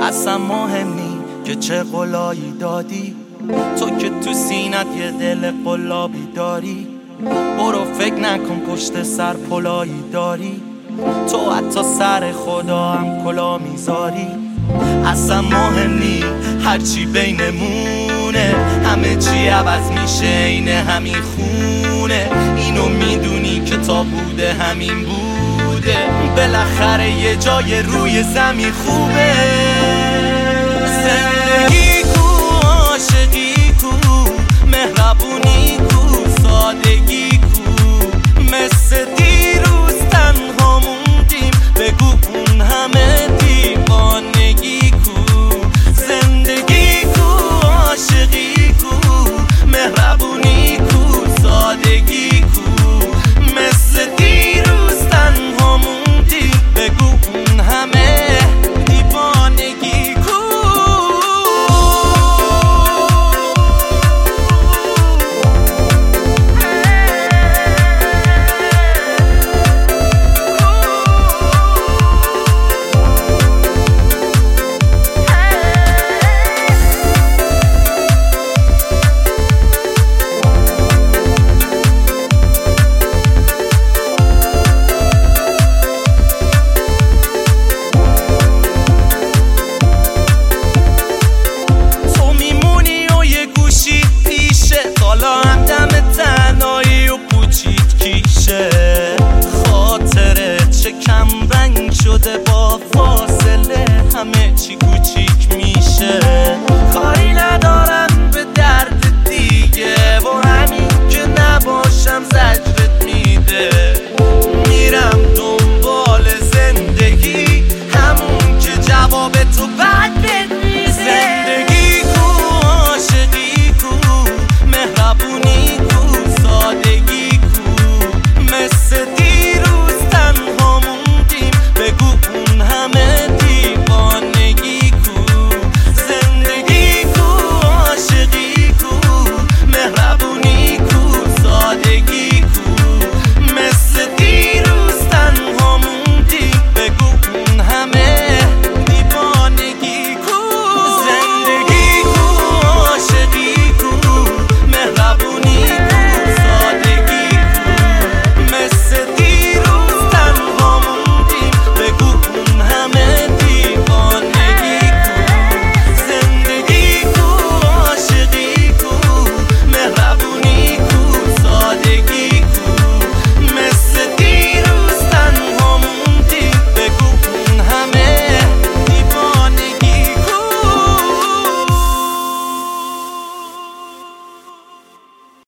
اصلا مهم نی که چه قولایی دادی، تو که تو سینت یه دل قلابی داری. برو فکر نکن پشت سر پلایی داری، تو حتی سر خدا هم کلا میذاری. اصلا مهم نی هرچی بینمونه، همه چی عوض میشه این همین خونه. اینو میدونی که تا بوده همین بوده، بالاخره یه جای روی زمین خوبه.